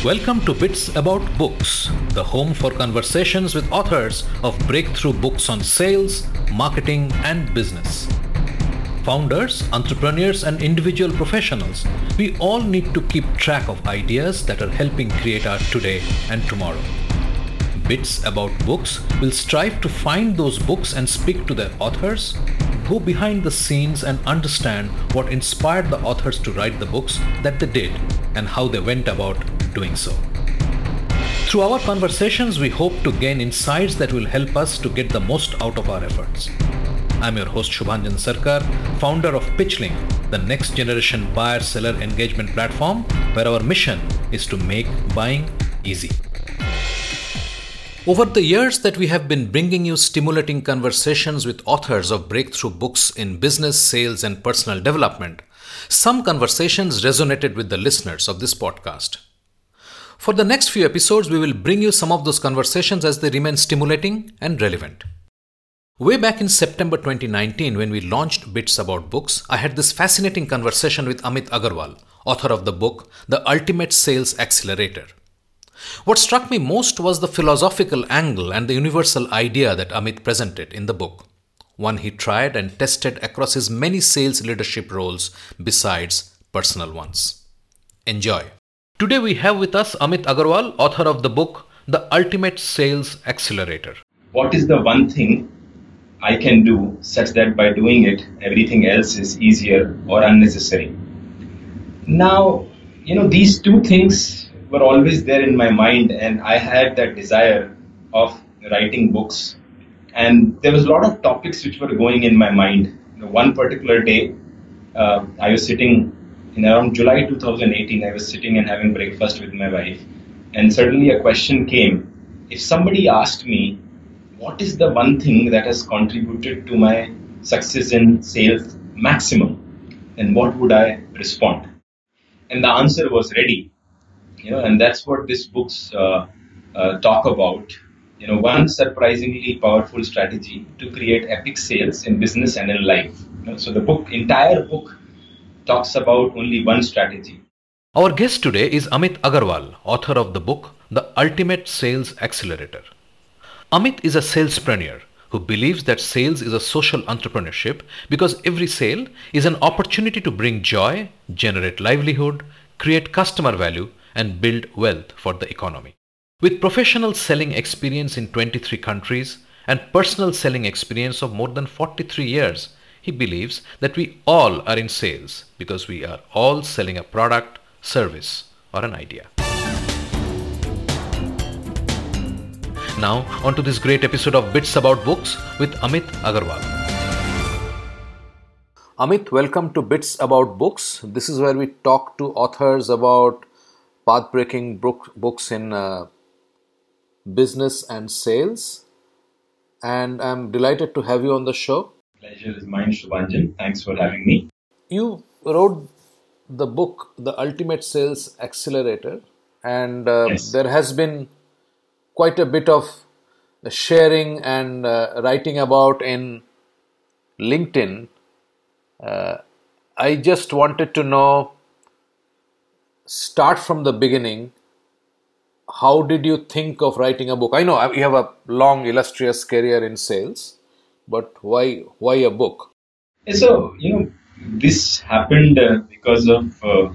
Welcome to Bits About Books, the home for conversations with authors of breakthrough books on sales, marketing, and business. Founders, entrepreneurs, and individual professionals, we all need to keep track of ideas that are helping create our today and tomorrow. Bits About Books will strive to find those books and speak to their authors, go behind the scenes and understand what inspired the authors to write the books that they did and how they went about doing so. Through our conversations, we hope to gain insights that will help us to get the most out of our efforts. I'm your host Shubhanjan Sarkar, founder of PitchLink, the next generation buyer-seller engagement platform where our mission is to make buying easy. Over the years that we have been bringing you stimulating conversations with authors of breakthrough books in business, sales, and personal development, some conversations resonated with the listeners of this podcast. For the next few episodes, we will bring you some of those conversations as they remain stimulating and relevant. Way back in September 2019, when we launched Bits About Books, I had this fascinating conversation with Amit Agarwal, author of the book, The Ultimate Sales Accelerator. What struck me most was the philosophical angle and the universal idea that Amit presented in the book, one he tried and tested across his many sales leadership roles besides personal ones. Enjoy. Today we have with us Amit Agarwal, author of the book, The Ultimate Sales Accelerator. What is the one thing I can do such that by doing it, everything else is easier or unnecessary? Now, these two things were always there in my mind, and I had that desire of writing books. And there was a lot of topics which were going in my mind. One particular day, I was sitting in around July 2018, I was sitting and having breakfast with my wife. And suddenly a question came. If somebody asked me, what is the one thing that has contributed to my success in sales maximum, then what would I respond? And the answer was ready. And that's what these books talk about. One surprisingly powerful strategy to create epic sales in business and in life. So the entire book talks about only one strategy. Our guest today is Amit Agarwal, author of the book, The Ultimate Sales Accelerator. Amit is a salespreneur who believes that sales is a social entrepreneurship because every sale is an opportunity to bring joy, generate livelihood, create customer value, and build wealth for the economy. With professional selling experience in 23 countries and personal selling experience of more than 43 years, he believes that we all are in sales because we are all selling a product, service, or an idea. Now, on to this great episode of Bits About Books with Amit Agarwal. Amit, welcome to Bits About Books. This is where we talk to authors about path-breaking books in business and sales. And I'm delighted to have you on the show. Pleasure is mine, Shubhanjan. Thanks for having me. You wrote the book, The Ultimate Sales Accelerator, and Yes. There has been quite a bit of sharing and writing about in LinkedIn. I just wanted to know, start from the beginning, how did you think of writing a book? I know you have a long, illustrious career in sales, but why a book? So, this happened because of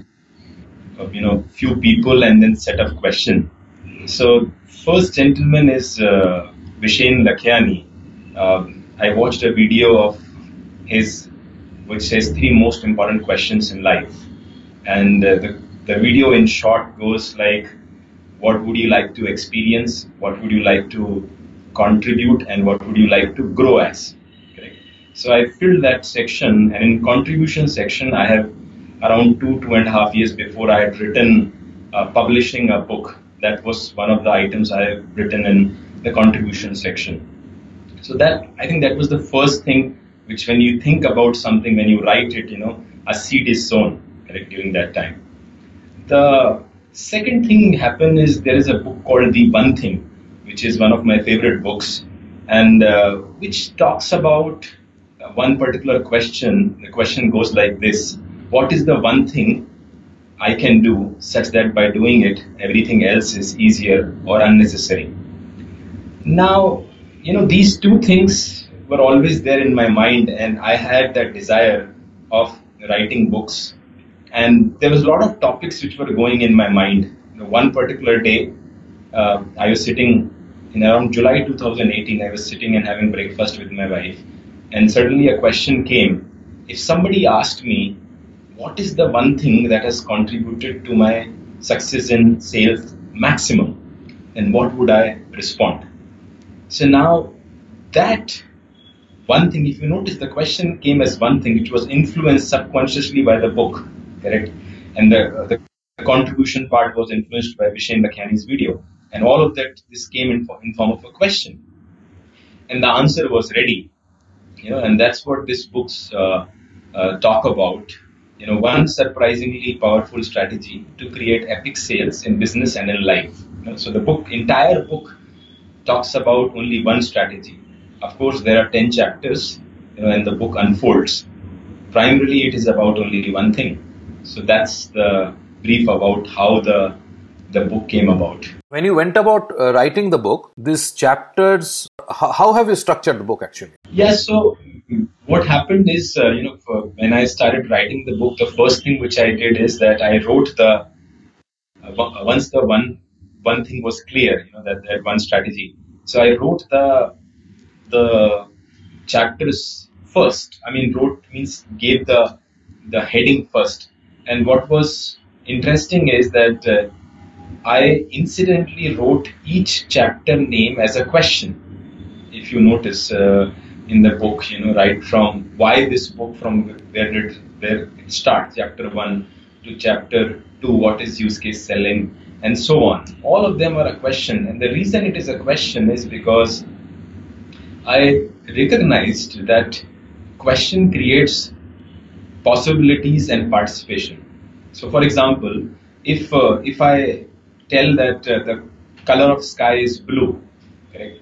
few people and then set of questions. So, first gentleman is Vishen Lakhiani. I watched a video of his which says 3 most important questions in life. And the video in short goes like, what would you like to experience? What would you like to contribute? And what would you like to grow as? Correct? So I filled that section, and in contribution section, I have around 2.5 years before I had written publishing a book. That was one of the items I have written in the contribution section. So I think that was the first thing which, when you think about something, when you write it, a seed is sown, correct, during that time. The second thing happened is there is a book called The One Thing, which is one of my favorite books, and which talks about one particular question. The question goes like this: what is the one thing I can do such that by doing it, everything else is easier or unnecessary. Now, these two things were always there in my mind, and I had that desire of writing books. And there was a lot of topics which were going in my mind. One particular day, I was sitting in around July 2018, I was sitting and having breakfast with my wife, and suddenly a question came. If somebody asked me, what is the one thing that has contributed to my success in sales maximum, then what would I respond? So now that one thing, if you notice, the question came as one thing which was influenced subconsciously by the book, correct? And the contribution part was influenced by Vishen Lakhani's video. And all of that, this came in form of a question. And the answer was ready. And that's what these books talk about. One surprisingly powerful strategy to create epic sales in business and in life. So the entire book talks about only one strategy. Of course, there are 10 chapters, and the book unfolds. Primarily, it is about only one thing. So that's the brief about how the book came about. When you went about writing the book, these chapters, how have you structured the book actually? Yes, so what happened is, when I started writing the book, the first thing which I did is that I wrote once the one thing was clear, that one strategy. So I wrote the chapters first. I mean, wrote means gave the heading first. And what was interesting is that I incidentally wrote each chapter name as a question. If you notice in the book, right from why this book, from where it starts, chapter 1 to chapter 2, what is use case selling, and so on. All of them are a question. And the reason it is a question is because I recognized that question creates possibilities and participation. So, for example, if I tell that the color of sky is blue, correct?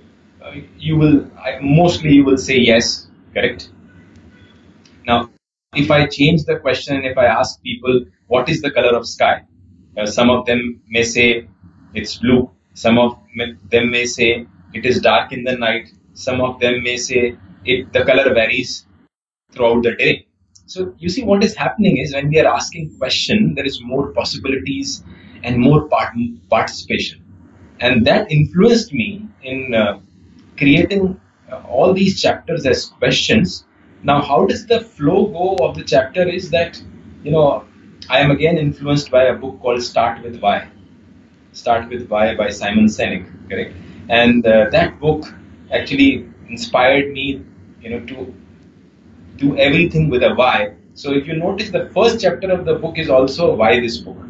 Mostly you will say yes, correct? Now, if I change the question and if I ask people what is the color of sky, some of them may say it's blue. Some of them may say it is dark in the night. Some of them may say the color varies throughout the day. So you see, what is happening is when we are asking question, there is more possibilities and more participation, and that influenced me in creating all these chapters as questions. Now, how does the flow go of the chapter is that, I am again influenced by a book called Start With Why. Start With Why by Simon Sinek, correct? And that book actually inspired me, to do everything with a why. So if you notice, the first chapter of the book is also why this book.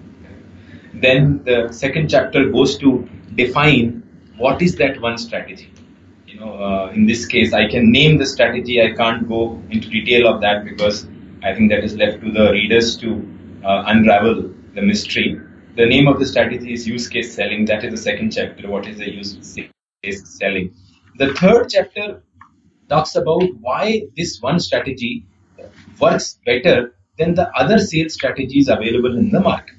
Then the second chapter goes to define what is that one strategy. In this case, I can name the strategy. I can't go into detail of that because I think that is left to the readers to unravel the mystery. The name of the strategy is use case selling. That is the second chapter. What is the use case selling? The third chapter talks about why this one strategy works better than the other sales strategies available in the market.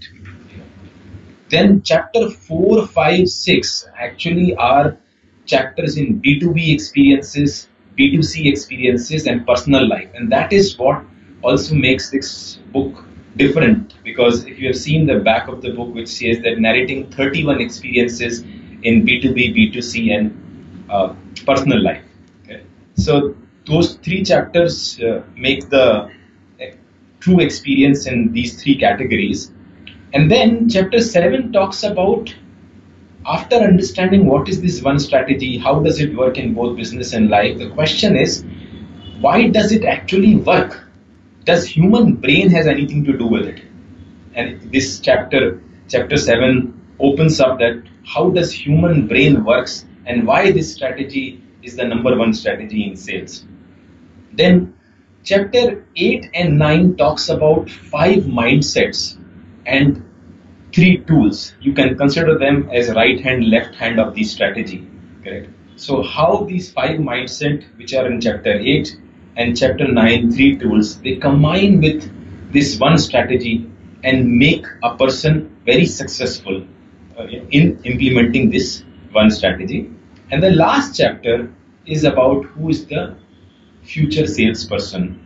Then chapter 4, 5, 6 actually are chapters in B2B experiences, B2C experiences, and personal life. And that is what also makes this book different, because if you have seen the back of the book, which says that narrating 31 experiences in B2B, B2C, and personal life. Okay? So those three chapters make the true experience in these three categories. And then chapter 7 talks about, after understanding what is this one strategy, how does it work in both business and life, the question is, why does it actually work? Does human brain has anything to do with it? And this chapter 7, opens up that how does human brain works and why this strategy is the number one strategy in sales. Then chapter 8 and 9 talks about 5 mindsets and 3 tools. You can consider them as right hand, left hand of the strategy. Correct. So how these 5 mindset, which are in chapter 8 and chapter 9, 3 tools, they combine with this one strategy and make a person very successful in implementing this one strategy. And the last chapter is about who is the future salesperson.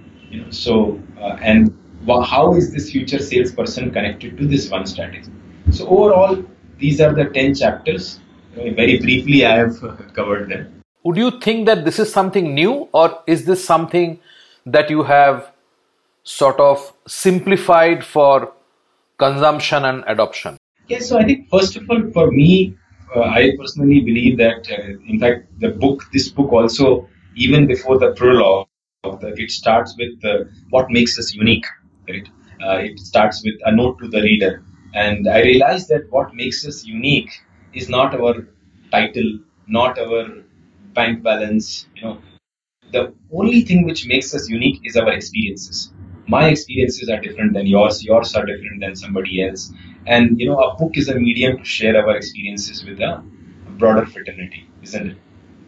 And how is this future salesperson connected to this one strategy? So overall, these are the 10 chapters. Very briefly, I have covered them. Would you think that this is something new, or is this something that you have sort of simplified for consumption and adoption? Yes, so I think first of all, for me, I personally believe that, in fact, this book also, even before the prologue, it starts with what makes us unique. Right? It starts with a note to the reader, and I realized that what makes us unique is not our title, not our bank balance. The only thing which makes us unique is our experiences. My experiences are different than yours are different than somebody else. And a book is a medium to share our experiences with a broader fraternity, isn't it?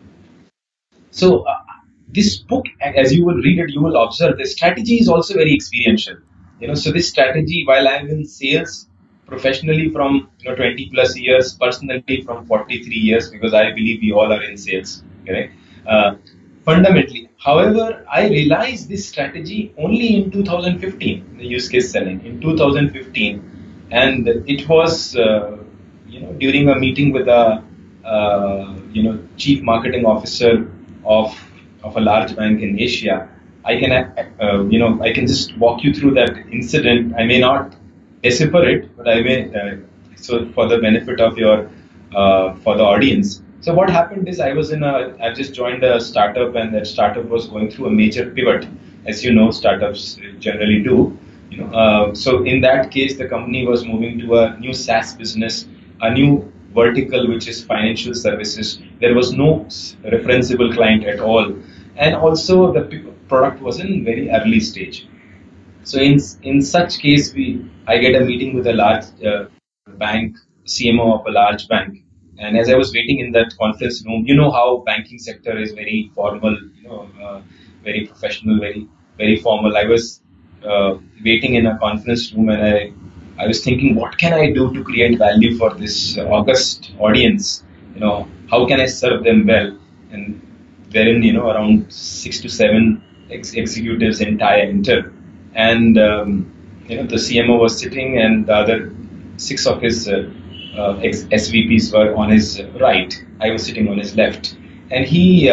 So this book, as you will read it, you will observe the strategy is also very experiential. So this strategy, while I'm in sales professionally from 20 plus years, personally from 43 years, because I believe we all are in sales, correct? Fundamentally, however, I realized this strategy only in 2015, the use case selling in 2015, and it was during a meeting with a chief marketing officer of a large bank in Asia. I can just walk you through that incident. I may not decipher it, but I may so for the benefit of your for the audience. So what happened is I've just joined a startup, and that startup was going through a major pivot, as startups generally do. So in that case, the company was moving to a new SaaS business, a new vertical, which is financial services. There was no referenceable client at all, and also the product was in very early stage. So in such case, I get a meeting with a large bank, CMO of a large bank. And as I was waiting in that conference room, you know how banking sector is very formal, very professional, very formal. I was waiting in a conference room, and I was thinking, what can I do to create value for this august audience? How can I serve them well? And therein, around 6 to 7 executives enter, and the CMO was sitting, and the other 6 of his SVPs were on his right. I was sitting on his left, and he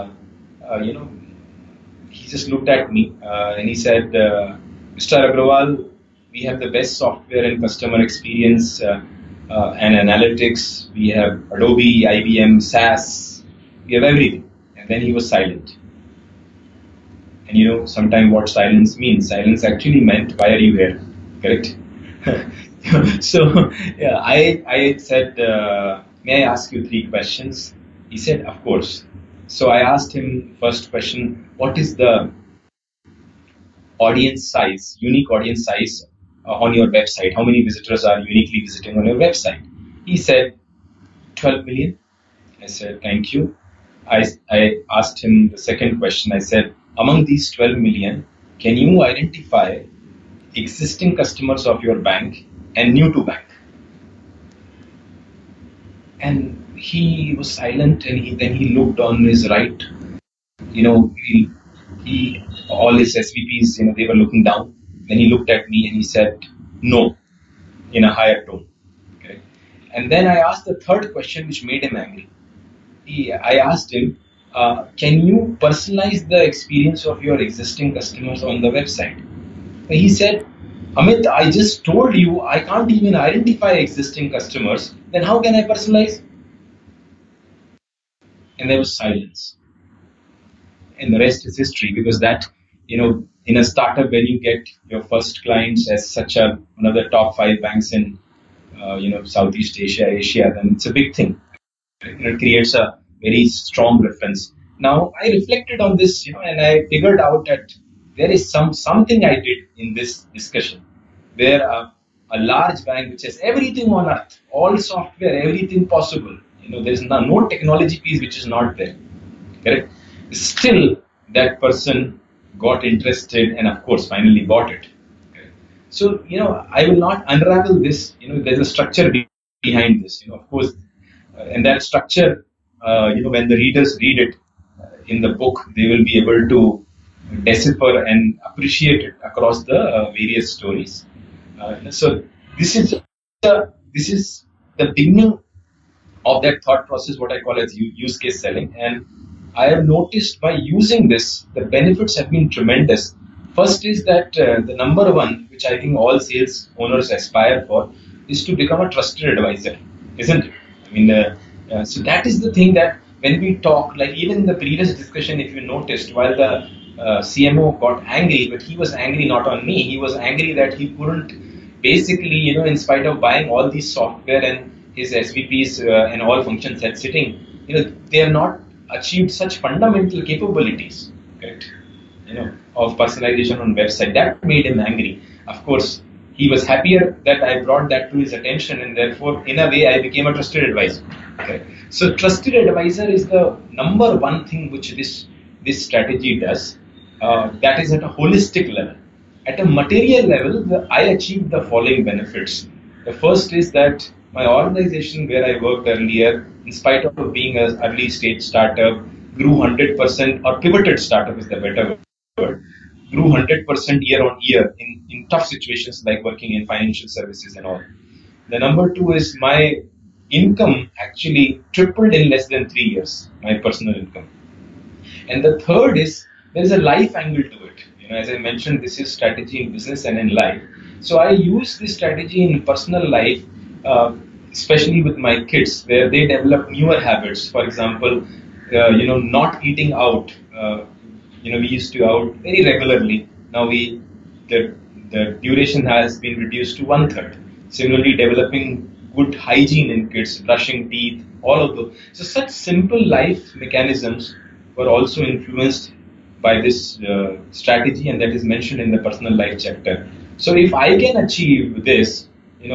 just looked at me and he said, "Mr. Agrawal, we have the best software and customer experience and analytics. We have Adobe, IBM, SaaS. We have everything." And then he was silent. And sometimes what silence means. Silence actually meant, "Why are you here?" Correct? So yeah, I said, "May I ask you 3 questions?" He said, "Of course." So I asked him first question, what is the audience size, unique audience size on your website? How many visitors are uniquely visiting on your website? He said 12 million. I said, "Thank you." I asked him the second question. I said, "Among these 12 million, can you identify existing customers of your bank and new to bank?" And he was silent, and then he looked on his right. He all his SVPs, they were looking down. Then he looked at me and he said, "No," in a higher tone. Okay? And then I asked the third question, which made him angry. I asked him, "Can you personalize the experience of your existing customers on the website?" He said, "Amit, I just told you I can't even identify existing customers. Then how can I personalize?" And there was silence. And the rest is history, because that, in a startup, when you get your first clients as one of the top 5 banks in, Southeast Asia, then it's a big thing. It creates a very strong reference. Now, I reflected on this, and I figured out that there is something I did in this discussion, where a large bank which has everything on earth, all software, everything possible, there's no technology piece which is not there, correct? Still, that person got interested and, of course, finally bought it. Okay. So, I will not unravel this. There's a structure behind this. Of course, and that structure, when the readers read it in the book, they will be able to decipher and appreciate it across the various stories. So this is the beginning of that thought process, what I call as use case selling. And I have noticed by using this, the benefits have been tremendous. First is that the number one, which I think all sales owners aspire for, is to become a trusted advisor, isn't it? I mean, so that is the thing that when we talk, like even in the previous discussion, if you noticed, while the CMO got angry, but he was angry not on me, he was angry that he couldn't basically, in spite of buying all these software and his SVPs and all functions head sitting, they have not achieved such fundamental capabilities, correct? Of personalization on website. That made him angry. Of course, he was happier that I brought that to his attention, and therefore, in a way, I became a trusted advisor. Okay? So, trusted advisor is the number one thing which this strategy does. That is at a holistic level. At a material level, I achieved the following benefits. The first is that my organization where I worked earlier, in spite of being an early stage startup, grew 100%, or pivoted startup is the better word, grew 100% year on year in tough situations like working in financial services and all. The number two is my income actually tripled in less than 3 years, my personal income. And the third is there is a life angle to it. As I mentioned, this is strategy in business and in life. So I use this strategy in personal life, especially with my kids, where they develop newer habits. For example, not eating out. We used to out very regularly. Now the duration has been reduced to 1/3. Similarly, developing good hygiene in kids, brushing teeth, all of those. So such simple life mechanisms were also influenced by this strategy, and that is mentioned in the personal life chapter. So if I can achieve this,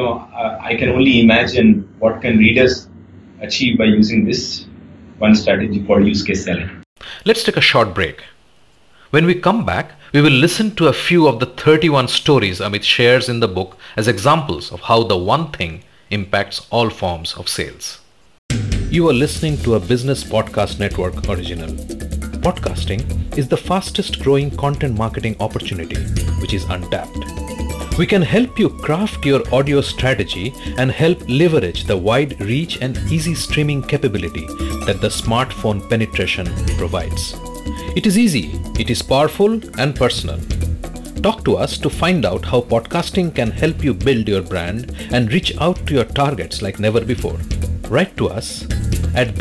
I can only imagine what can readers achieve by using this one strategy called use case selling. Let's take a short break. When we come back, we will listen to a few of the 31 stories Amit shares in the book as examples of how the one thing impacts all forms of sales. You are listening to a Business Podcast Network original. Podcasting is the fastest growing content marketing opportunity, which is untapped. We can help you craft your audio strategy and help leverage the wide reach and easy streaming capability that the smartphone penetration provides. It is easy, it is powerful and personal. Talk to us to find out how podcasting can help you build your brand and reach out to your targets like never before. Write to us at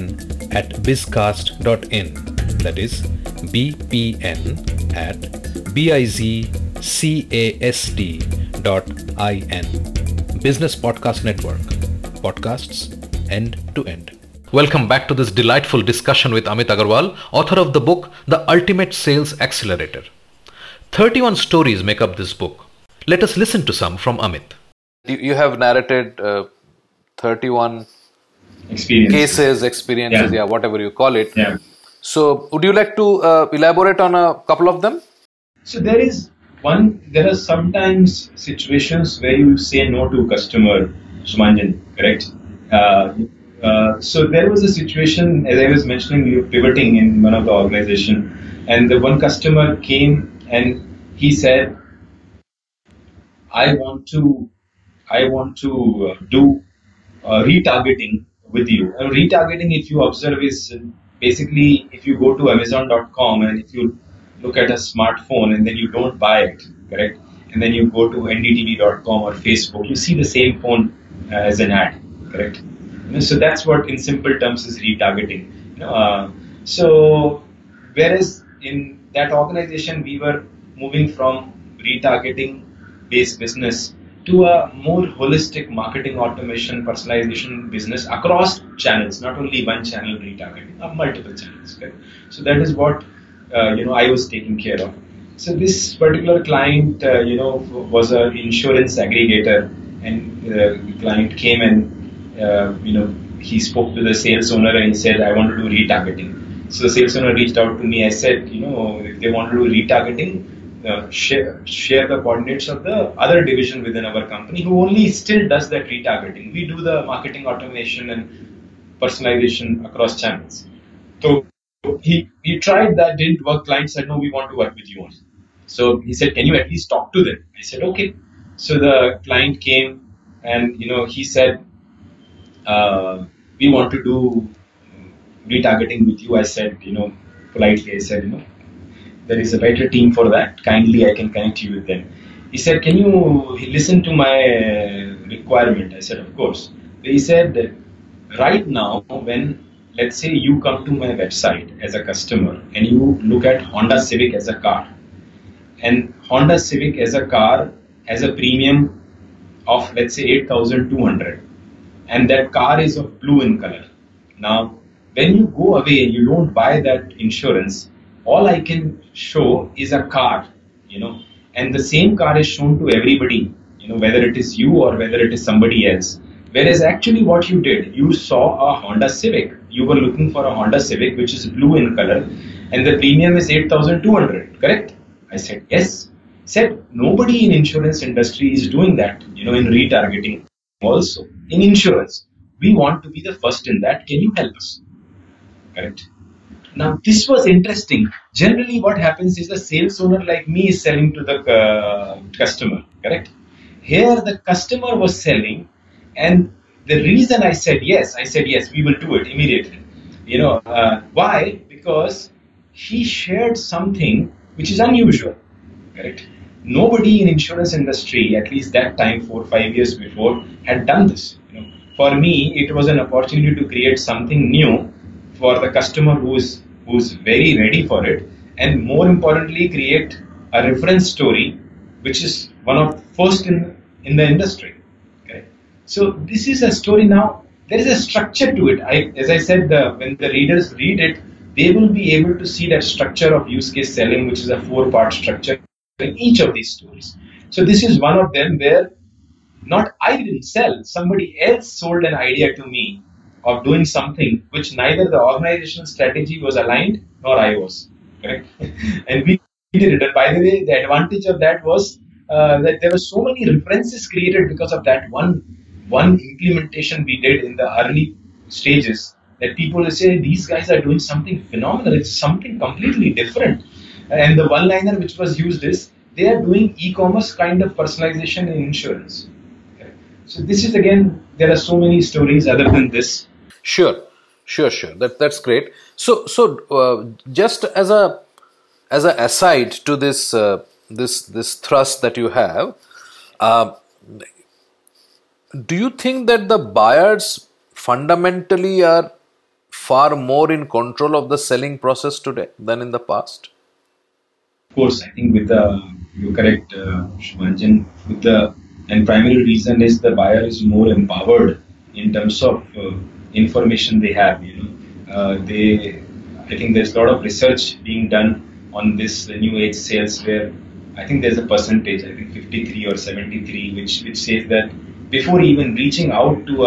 bpn@bizcast.in. That is bpn@bizcast.in. Business Podcast Network. Podcasts end to end. Welcome back to this delightful discussion with Amit Agarwal, author of the book, The Ultimate Sales Accelerator. 31 stories make up this book. Let us listen to some from Amit. You have narrated 31 experiences, whatever you call it. Yeah. So would you like to elaborate on a couple of them? So there are sometimes situations where you say no to customer, Sumanjan, correct? So there was a situation, as I was mentioning, we were pivoting in one of the organization, and the one customer came and he said, I want to do retargeting with you. And retargeting, if you observe, is basically if you go to Amazon.com and if you look at a smartphone and then you don't buy it, correct? And then you go to ndtv.com or Facebook, you see the same phone as an ad, correct? So that's what in simple terms is retargeting. So whereas in that organization we were moving from retargeting based business to a more holistic marketing automation personalization business across channels, not only one channel retargeting, multiple channels. Correct? So that is what I was taking care of. So this particular client was an insurance aggregator, and the client came and he spoke to the sales owner and he said, I want to do retargeting. So the sales owner reached out to me. I said, if they want to do retargeting, share the coordinates of the other division within our company who only still does that retargeting. We do the marketing automation and personalization across channels. So he tried that, didn't work. Client said, no, we want to work with you only. So he said, can you at least talk to them? I said, okay. So the client came and he said, we want to do retargeting with you. I said, politely, I said, there is a better team for that. Kindly, I can connect you with them. He said, can you listen to my requirement? I said, of course. He said, right now, when let's say you come to my website as a customer and you look at Honda Civic as a car, and Honda Civic as a car has a premium of let's say 8,200, and that car is of blue in color. Now, when you go away and you don't buy that insurance, all I can show is a car, and the same car is shown to everybody, whether it is you or whether it is somebody else. Whereas actually what you did, you saw a Honda Civic. You were looking for a Honda Civic which is blue in color, and the premium is 8,200, correct? I said, yes. Said, nobody in insurance industry is doing that, in retargeting also. In insurance, we want to be the first in that. Can you help us? Correct. Now, this was interesting. Generally, what happens is the sales owner like me is selling to the customer, correct? Here, the customer was selling, and the reason I said, yes, we will do it immediately. Why? Because he shared something which is unusual, correct? Nobody in insurance industry, at least that time, 4 or 5 years before, had done this. For me, it was an opportunity to create something new for the customer who's very ready for it, and more importantly, create a reference story, which is one of first in the industry. Okay, so this is a story. Now there is a structure to it. As I said, when the readers read it, they will be able to see that structure of use case selling, which is a 4-part structure in each of these stories. So this is one of them where not I didn't sell, somebody else sold an idea to me of doing something which neither the organizational strategy was aligned nor I was. Correct? And we did it. And by the way, the advantage of that was that there were so many references created because of that one implementation we did in the early stages, that people will say, these guys are doing something phenomenal. It's something completely different. And the one-liner which was used is, they are doing e-commerce kind of personalization in insurance. Okay. So this is, again, there are so many stories other than this. Sure. That's great. So just as a aside to this this thrust that you have, do you think that the buyers fundamentally are far more in control of the selling process today than in the past? Of course, I think you're correct, Shubhanjan. And primary reason is the buyer is more empowered in terms of information they have. I think there's a lot of research being done on this new age sales, where I think there's a percentage, I think 53 or 73, which says that before even reaching out to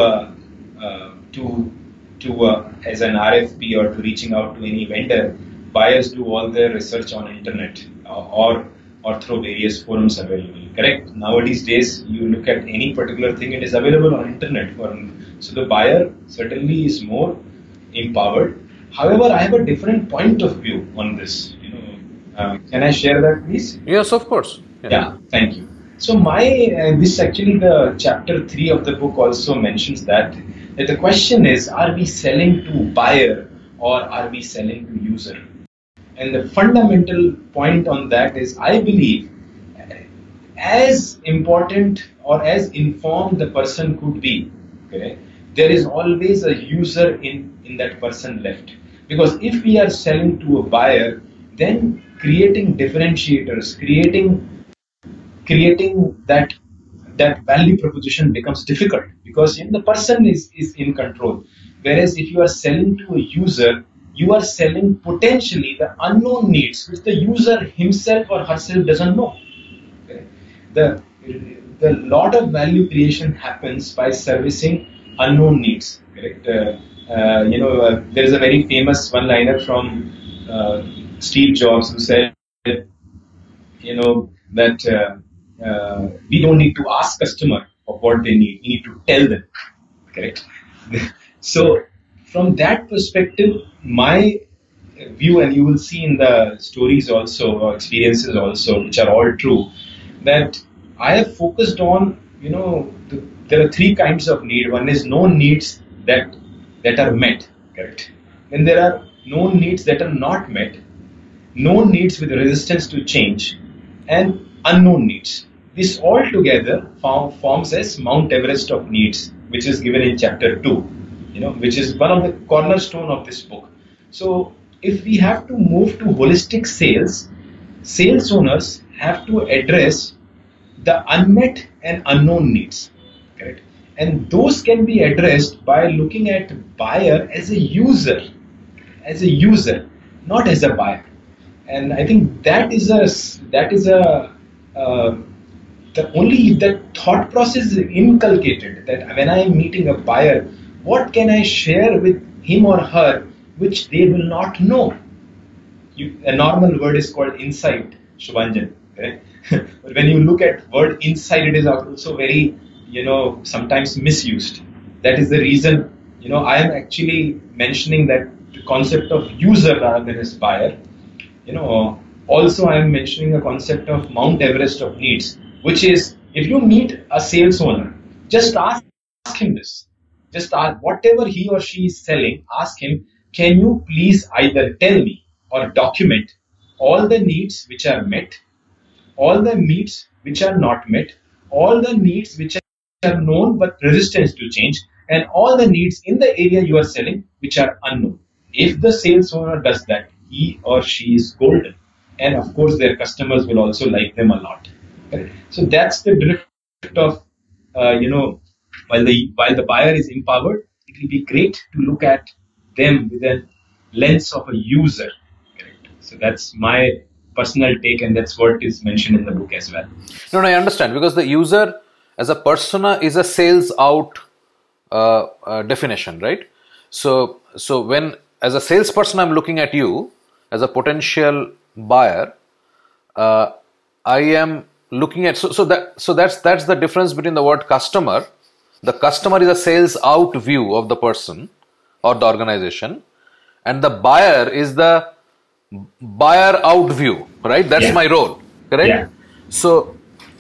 as an RFP or to reaching out to any vendor, buyers do all their research on internet or through various forums available. Correct? Nowadays days, you look at any particular thing, it is available on internet. So the buyer certainly is more empowered. However, I have a different point of view on this. Can I share that, please? Yes, of course. Yeah, thank you. So this actually, the chapter 3 of the book also mentions that the question is, are we selling to buyer or are we selling to user? And the fundamental point on that is, I believe, as important or as informed the person could be, okay, there is always a user in that person left. Because if we are selling to a buyer, then creating differentiators, creating that value proposition becomes difficult, because the person is in control. Whereas if you are selling to a user, you are selling potentially the unknown needs which the user himself or herself doesn't know. Okay? The lot of value creation happens by servicing unknown needs. Correct? There is a very famous one-liner from Steve Jobs who said, that we don't need to ask customer of what they need. We need to tell them, correct? So from that perspective, my view, and you will see in the stories also, or experiences also, which are all true, that I have focused on, there are three kinds of need. One is known needs that are met, correct? Then there are known needs that are not met, known needs with resistance to change, and unknown needs. This all together forms as Mount Everest of needs, which is given in chapter 2, which is one of the cornerstone of this book. So if we have to move to holistic sales, sales owners have to address the unmet and unknown needs, correct? And those can be addressed by looking at buyer as a user, not as a buyer. And I think that is the thought process is inculcated, that when I am meeting a buyer, what can I share with him or her which they will not know? A normal word is called insight, Shubhanjan. Right? But when you look at word insight, it is also very, sometimes misused. That is the reason, I am actually mentioning that the concept of user rather than as buyer. Also I am mentioning a concept of Mount Everest of needs, which is, if you meet a sales owner, just ask him this. Just ask, whatever he or she is selling, ask him, can you please either tell me or document all the needs which are met, all the needs which are not met, all the needs which are known but resistance to change, and all the needs in the area you are selling which are unknown. If the sales owner does that, he or she is golden. And of course, their customers will also like them a lot. So that's the drift of, while the buyer is empowered, it will be great to look at them with a lens of a user. Correct? So that's my personal take, and that's what is mentioned in the book as well. No, I understand, because the user as a persona is a sales out definition, right? So when as a salesperson I'm looking at you as a potential buyer, I am looking at so that's the difference between the word customer. The customer is a sales out view of the person or the organization, and the buyer is the buyer out view, right? That's my role, correct? Yeah. So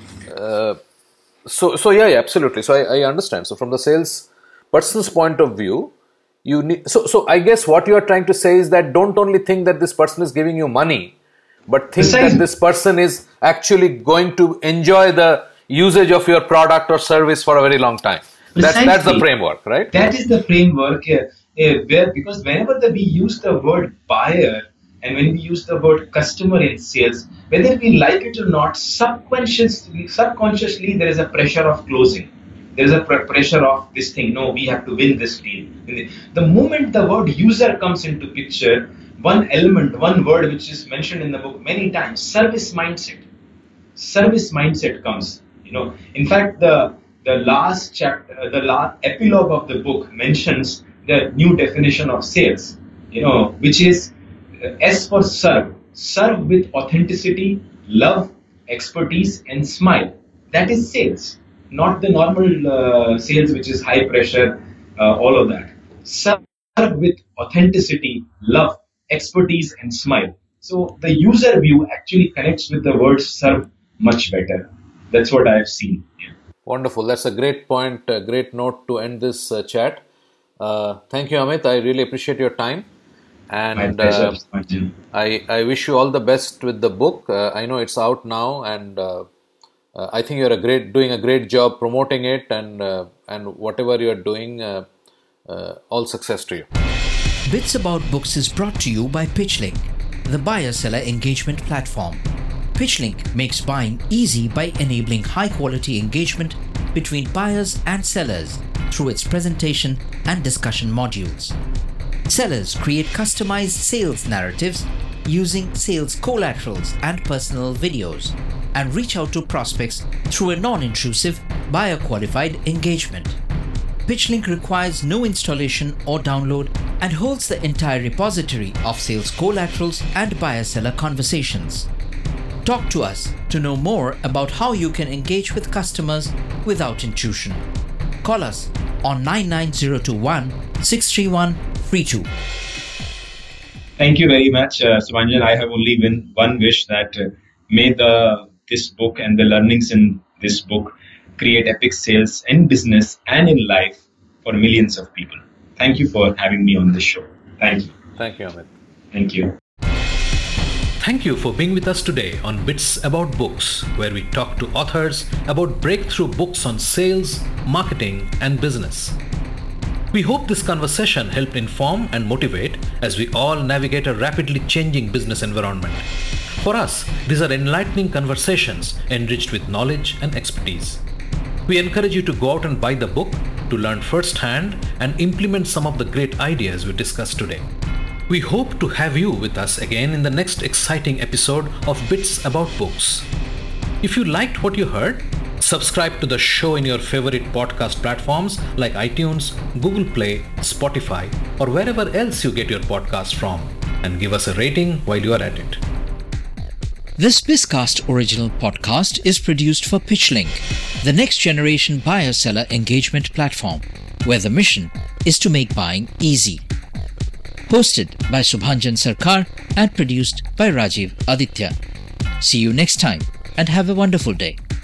absolutely. So I understand. So from the sales person's point of view, you need. So I guess what you are trying to say is that don't only think that this person is giving you money, but think that this person is actually going to enjoy the usage of your product or service for a very long time. That's the framework, right? That is the framework because whenever we use the word buyer and when we use the word customer in sales, whether we like it or not, subconsciously there is a pressure of closing. There is a pressure of this thing. No, we have to win this deal. The moment the word user comes into picture, one element, one word which is mentioned in the book many times, service mindset. Service mindset comes. In fact, the last chapter, the last epilogue of the book mentions the new definition of sales. Which is S for serve. Serve with authenticity, love, expertise, and smile. That is sales. Not the normal sales, which is high pressure, all of that. Serve with authenticity, love, expertise, and smile. So the user view actually connects with the word serve much better. That's what I have seen. Yeah. Wonderful. That's a great point, a great note to end this chat. Thank you, Amit. I really appreciate your time. And my pleasure. I wish you all the best with the book. I know it's out now, and I think you're doing a great job promoting it, and whatever you're doing, all success to you. Bits About Books is brought to you by PitchLink, the buyer-seller engagement platform. PitchLink makes buying easy by enabling high-quality engagement between buyers and sellers through its presentation and discussion modules. Sellers create customized sales narratives using sales collaterals and personal videos, and reach out to prospects through a non-intrusive, buyer-qualified engagement. PitchLink requires no installation or download and holds the entire repository of sales collaterals and buyer-seller conversations. Talk to us to know more about how you can engage with customers without intrusion. Call us on 99021 631 32. Thank you very much, Subhanjan. I have only one wish, that may this book and the learnings in this book create epic sales in business and in life for millions of people. Thank you for having me on this show. Thank you. Thank you, Amit. Thank you. Thank you for being with us today on Bits About Books, where we talk to authors about breakthrough books on sales, marketing, and business. We hope this conversation helped inform and motivate as we all navigate a rapidly changing business environment. For us, these are enlightening conversations enriched with knowledge and expertise. We encourage you to go out and buy the book to learn firsthand and implement some of the great ideas we discussed today. We hope to have you with us again in the next exciting episode of Bits About Books. If you liked what you heard, subscribe to the show in your favorite podcast platforms like iTunes, Google Play, Spotify, or wherever else you get your podcast from, and give us a rating while you are at it. This Bizcast original podcast is produced for PitchLink, the next generation buyer-seller engagement platform, where the mission is to make buying easy. Hosted by Subhanjan Sarkar and produced by Rajiv Aditya. See you next time and have a wonderful day.